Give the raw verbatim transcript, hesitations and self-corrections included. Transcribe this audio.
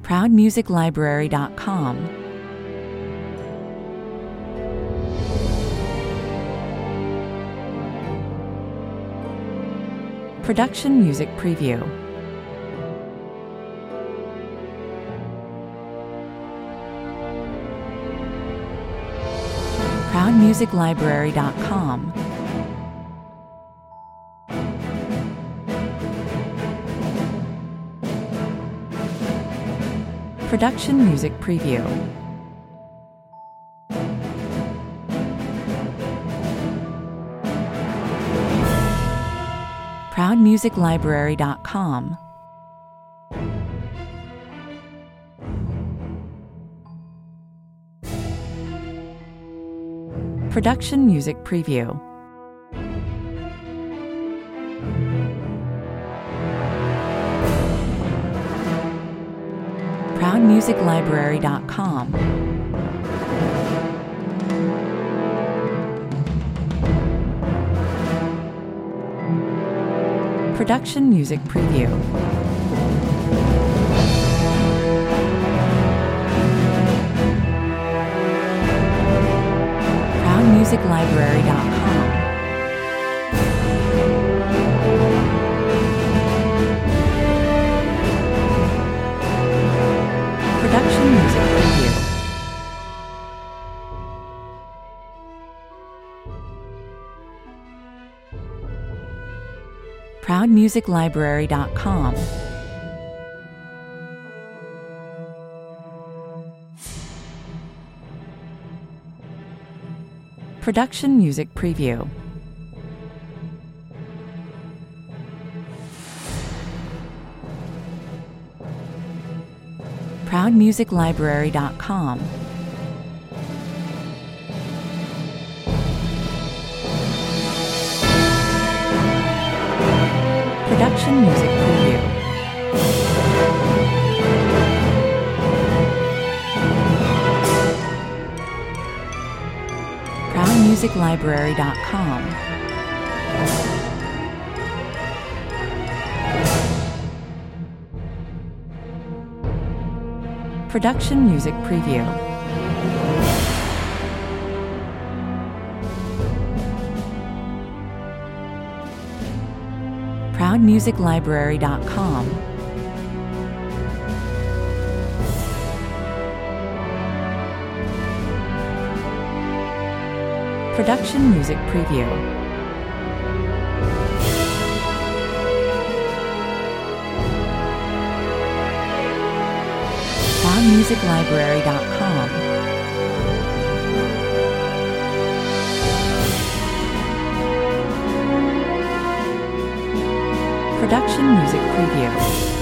proud music library dot com. Production Music Preview. proud music library dot com. Production Music Preview. proud music library dot com. Production Music Preview. proud music library dot com. Production Music Preview. proud music library dot com. Production Music Preview. proud music library dot com. Production Music Preview. proud music library dot com. Production Music Preview. proud music library dot com. Production Music Preview. proud music library dot com. Production Music Preview. proud music library dot com. Production Music Preview.